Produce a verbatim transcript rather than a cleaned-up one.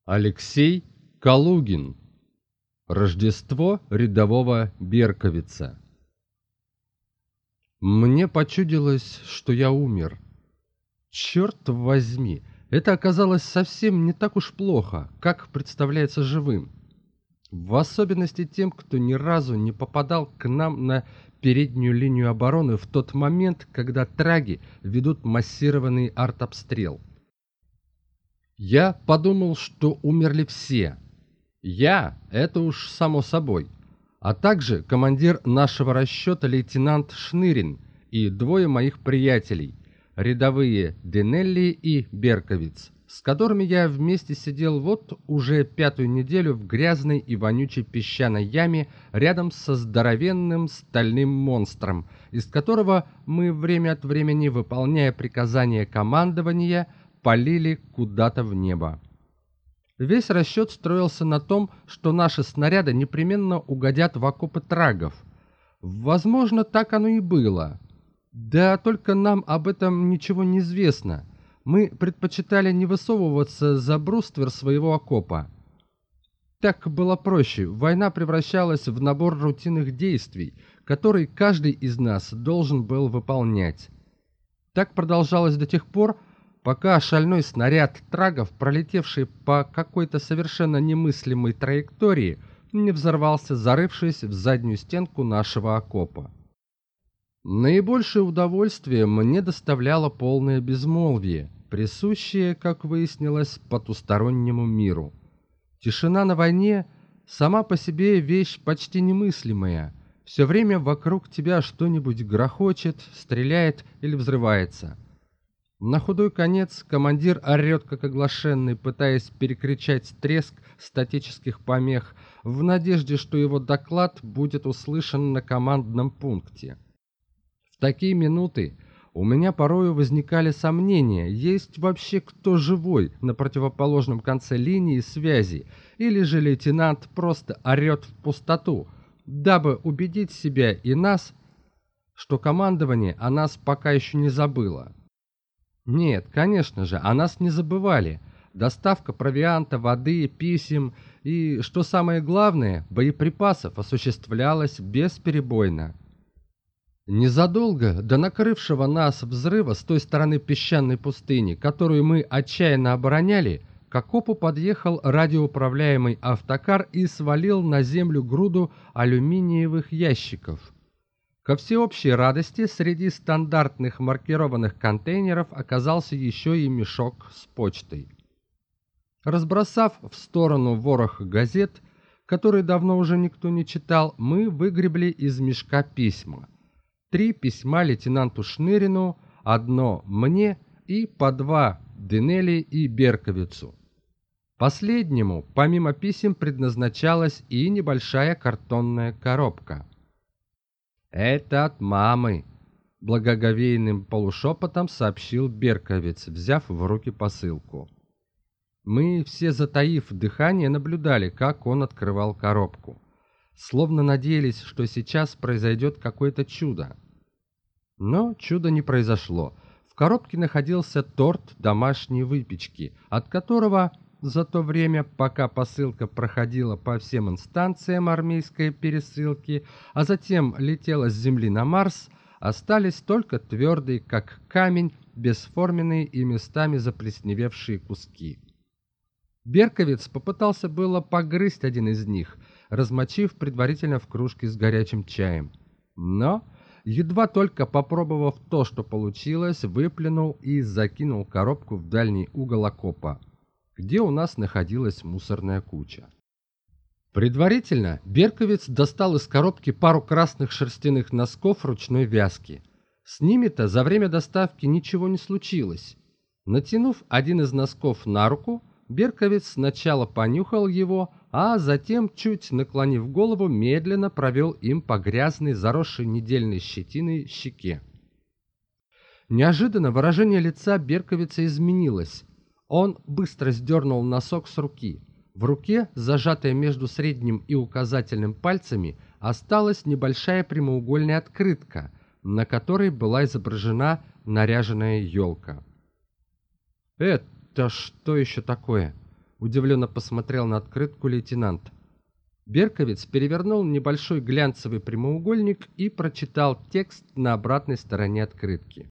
Алексей Калугин. Рождество рядового берковица. Мне почудилось, что я умер. Черт возьми, это оказалось совсем не так уж плохо, как представляется живым. В особенности тем, кто ни разу не попадал к нам на переднюю линию обороны в тот момент, когда траги ведут массированный артобстрел. Я подумал, что умерли все. Я, это уж само собой, а также командир нашего расчета лейтенант Шнырин и двое моих приятелей, рядовые Динелли и Берковиц, с которыми я вместе сидел вот уже пятую неделю в грязной и вонючей песчаной яме рядом со здоровенным стальным монстром, из которого мы время от времени, выполняя приказания командования, палили куда-то в небо. Весь расчет строился на том, что наши снаряды непременно угодят в окопы трагов. Возможно, так оно и было. Да только нам об этом ничего не известно. Мы предпочитали не высовываться за бруствер своего окопа. Так было проще. Война превращалась в набор рутинных действий, который каждый из нас должен был выполнять. Так продолжалось до тех пор, пока шальной снаряд трагов, пролетевший по какой-то совершенно немыслимой траектории, не взорвался, зарывшись в заднюю стенку нашего окопа. Наибольшее удовольствие мне доставляло полное безмолвие, присущее, как выяснилось, потустороннему миру. Тишина на войне сама по себе вещь почти немыслимая. Все время вокруг тебя что-нибудь грохочет, стреляет или взрывается. На худой конец командир орет как оглашенный, пытаясь перекричать треск статических помех, в надежде, что его доклад будет услышан на командном пункте. В такие минуты у меня порою возникали сомнения, есть вообще кто живой на противоположном конце линии связи, или же лейтенант просто орет в пустоту, дабы убедить себя и нас, что командование о нас пока еще не забыло. Нет, конечно же, о нас не забывали. Доставка провианта, воды, писем и, что самое главное, боеприпасов осуществлялась бесперебойно. Незадолго до накрывшего нас взрыва с той стороны песчаной пустыни, которую мы отчаянно обороняли, к окопу подъехал радиоуправляемый автокар и свалил на землю груду алюминиевых ящиков. Ко всеобщей радости среди стандартных маркированных контейнеров оказался еще и мешок с почтой. Разбросав в сторону ворох газет, которые давно уже никто не читал, мы выгребли из мешка письма. Три письма лейтенанту Шнырину, одно мне и по два Динелли и Берковицу. Последнему, помимо писем, предназначалась и небольшая картонная коробка. «Это от мамы», — благоговейным полушепотом сообщил Берковиц, взяв в руки посылку. Мы все, затаив дыхание, наблюдали, как он открывал коробку, словно надеялись, что сейчас произойдет какое-то чудо. Но чуда не произошло. В коробке находился торт домашней выпечки, от которого за то время, пока посылка проходила по всем инстанциям армейской пересылки, а затем летела с Земли на Марс, остались только твердые, как камень, бесформенные и местами заплесневевшие куски. Берковиц попытался было погрызть один из них, размочив предварительно в кружке с горячим чаем. Но, едва только попробовав то, что получилось, выплюнул и закинул коробку в дальний угол окопа, где у нас находилась мусорная куча. Предварительно Берковиц достал из коробки пару красных шерстяных носков ручной вязки. С ними-то за время доставки ничего не случилось. Натянув один из носков на руку, Берковиц сначала понюхал его, а затем, чуть наклонив голову, медленно провел им по грязной, заросшей недельной щетиной щеке. Неожиданно выражение лица Берковица изменилось. Он быстро сдернул носок с руки. В руке, зажатой между средним и указательным пальцами, осталась небольшая прямоугольная открытка, на которой была изображена наряженная елка. «Это что еще такое?» — Удивленно посмотрел на открытку лейтенант. Берковец перевернул небольшой глянцевый прямоугольник и прочитал текст на обратной стороне открытки.